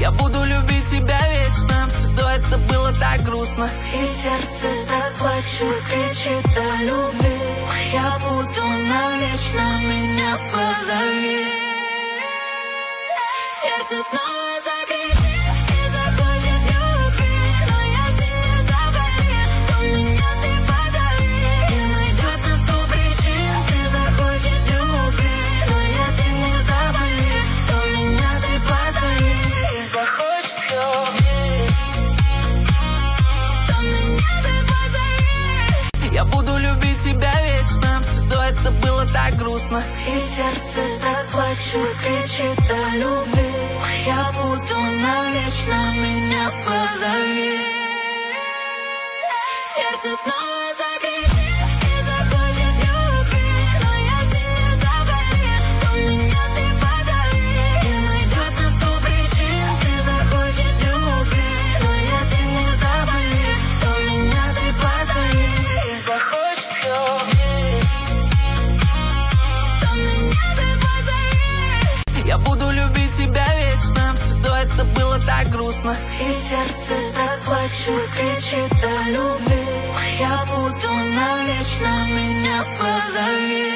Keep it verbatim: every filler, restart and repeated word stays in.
Я буду любить тебя вечно, всегда это было так грустно. И сердце так плачет, кричит о любви. Я буду навечно, меня позови. Сердце снова закричит и захочет любви. Но если не заболит, то меня ты позови. И найдется сто причин, ты захочешь любви. Но если не заболит, то меня ты позови. И захочет любви, то меня ты позови. Я буду любить тебя вечно, всегда это было так грустно. И сердце так плачет, кричит о любви. Я буду навечно, меня позови. Сердце снова закричит и захочет любви. Но если не заболит, то меня ты позови. И найдется сто причин, ты захочешь любви. Но если не заболит, то меня ты позови. И захочет любви, то меня ты позови. Я буду любить тебя вечно, всегда это было так грустно. И сердце так плачет, кричит о любви. Я буду навечно, меня позови.